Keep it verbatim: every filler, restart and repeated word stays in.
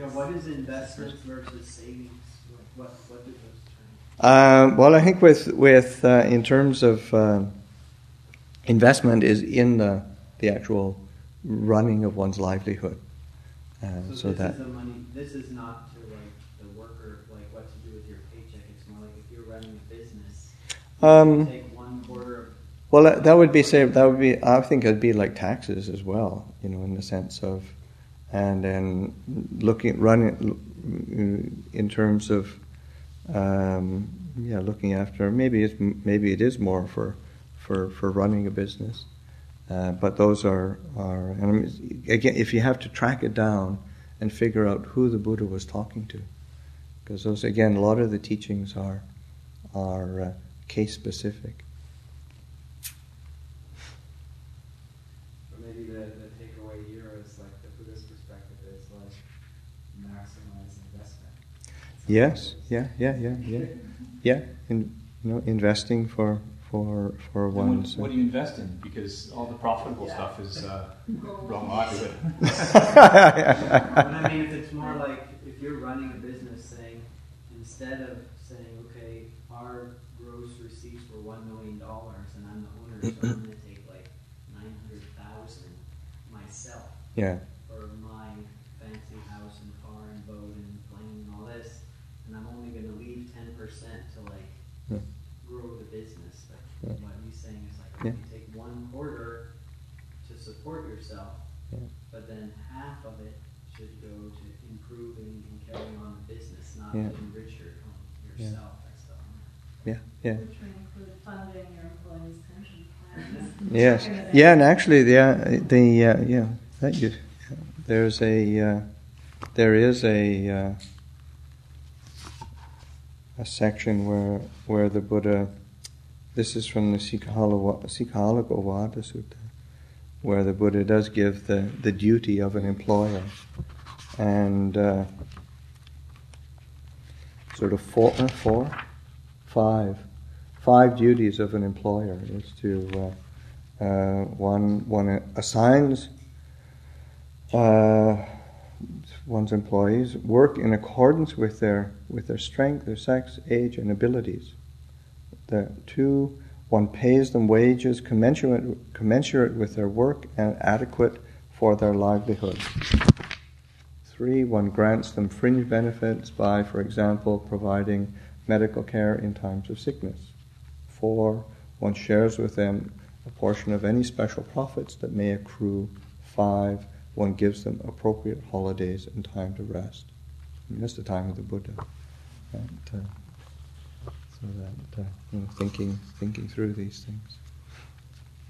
Yeah, what is investments versus savings? What what, what do those terms? Uh, well, I think with with uh, in terms of uh, investment is in the the actual running of one's livelihood. Uh, so, so this that is the money. This is not to like the worker, like what to do with your paycheck. It's more like if you're running a business, you um, take one quarter of. well, that, that would be say that would be. I think it'd be like taxes as well. You know, in the sense of, and then looking running in terms of, um, yeah, looking after. Maybe it's maybe it is more for for, for running a business. Uh, but those are, are and I mean, again, if you have to track it down and figure out who the Buddha was talking to, because those, again, a lot of the teachings are are uh, case specific. But maybe the, the takeaway here is like the Buddhist perspective is like maximize investment. Yes, yeah, yeah, yeah, yeah, yeah. In, you know, investing for. For, for What, one's, what do you invest in? Because all the profitable yeah. stuff is uh, wrong livelihood. But I mean, if it's more like if you're running a business, saying instead of saying, okay, our gross receipts were one million dollars, and I'm the owner, so I'm going to take like nine hundred thousand myself yeah. for my fancy house and car and boat and plane and all this, and I'm only going to leave ten percent to like yeah. grow the business. Yeah. What he's saying is like, yeah. you take one quarter to support yourself, yeah. but then half of it should go to improving and carrying on the business, not yeah. to enrich your, yourself. Yeah. That's the yeah, yeah. Which would include funding your employees' pension plans. Yes, yeah, and actually, the uh, the uh, yeah, that you, there's a uh, there is a uh, a section where where the Buddha. This is from the Sikhalagowada Sutta, where the Buddha does give the, the duty of an employer. And uh, sort of four, uh, four, five, five duties of an employer is to, uh, uh, one, one assigns uh, one's employees work in accordance with their, with their strength, their sex, age, and abilities. The two, one pays them wages commensurate, commensurate with their work and adequate for their livelihood. Three, one grants them fringe benefits by, for example, providing medical care in times of sickness. Four, one shares with them a portion of any special profits that may accrue. Five, one gives them appropriate holidays and time to rest. I mean, that's the time of the Buddha. And, uh, So that uh, you know, thinking thinking through these things.